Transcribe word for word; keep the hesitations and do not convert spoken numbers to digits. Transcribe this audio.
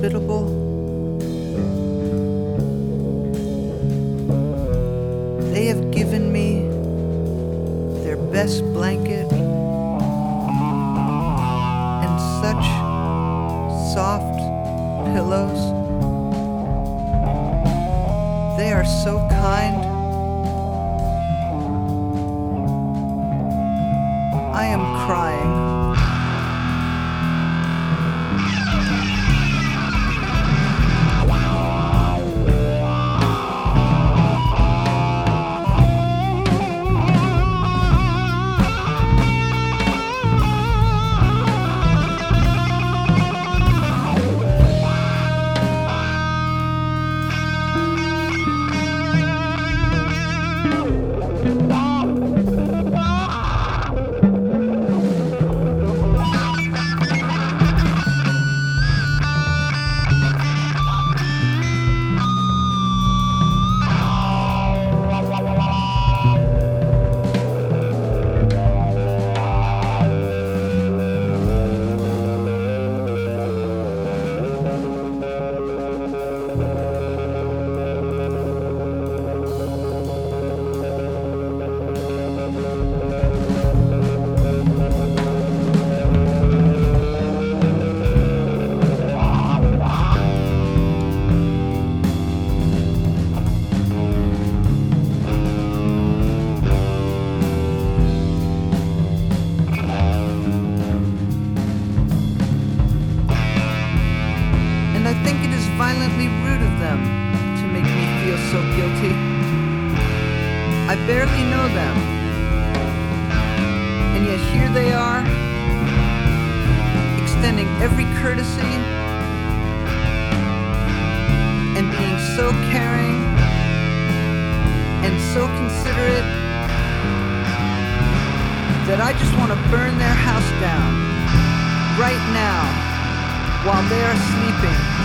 hospitable. They have given me their best blanket and such soft pillows. They are so kind. I am crying. I think it is violently rude of them to make me feel so guilty. I barely know them, and yet here they are, extending every courtesy and being so caring and so considerate that I just want to burn their house down right now while they are sleeping.